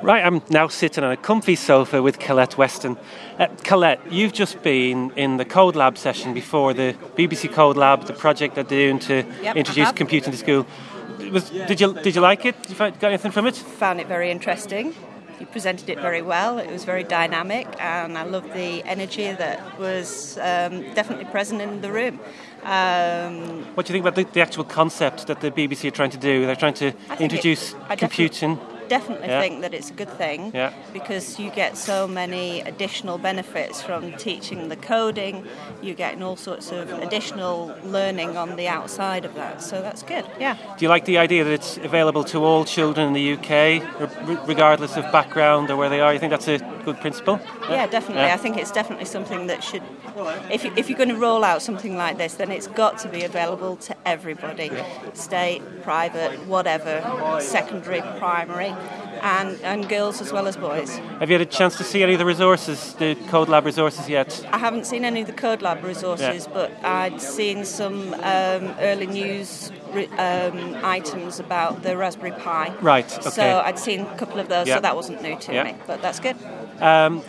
Right, I'm now sitting on a comfy sofa with Colette Weston. Colette, you've just been in the Code Lab session before, the BBC Code Lab, the project that they're doing to introduce computing to school. Did you like it? Did you got anything from it? Found it very interesting. You presented it very well. It was very dynamic, and I loved the energy that was definitely present in the room. What do you think about the actual concept that the BBC are trying to do? They're trying to introduce computing. Definitely think that it's a good thing because you get so many additional benefits from teaching the coding. You're getting all sorts of additional learning on the outside of that, so that's good. Yeah. Do you like the idea that it's available to all children in the UK, regardless of background or where they are? You think that's a good principle? Yeah, definitely. I think it's definitely something that should. If you're going to roll out something like this, then it's got to be available to everybody, state, private, whatever, secondary, primary. And girls as well as boys. Have you had a chance to see any of the resources, the Code Lab resources yet? I haven't seen any of the Code Lab resources, but I'd seen some early news items about the Raspberry Pi. Right, okay. So I'd seen a couple of those, so that wasn't new to me, but that's good. Can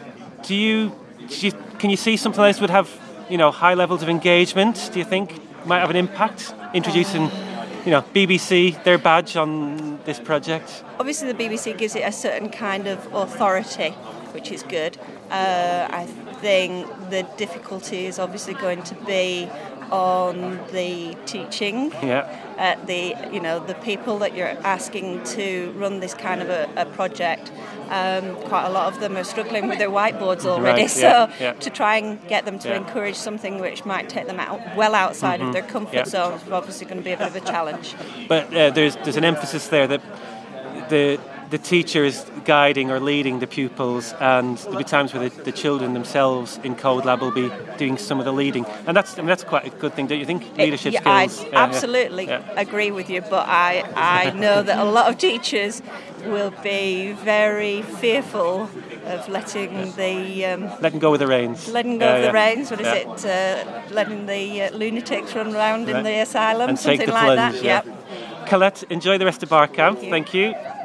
you see something like this would have, high levels of engagement? Do you think might have an impact introducing? BBC, their badge on this project? Obviously the BBC gives it a certain kind of authority, which is good. I think the difficulty is obviously going to be on the teaching. The people that you're asking to run this kind of a project. Quite a lot of them are struggling with their whiteboards already, to try and get them to encourage something which might take them outside of their comfort zone is obviously going to be a bit of a challenge. But there's an emphasis there that the teacher is guiding or leading the pupils, and there'll be times where the children themselves in Code Lab will be doing some of the leading, and that's quite a good thing, don't you think? Leadership skills. I absolutely agree with you, but I know that a lot of teachers will be very fearful of letting letting go of the reins. Letting go of the reins. What is it? Letting the lunatics run around in the asylum, and something take the like plunge, that. Colette, enjoy the rest of bar camp. Thank you.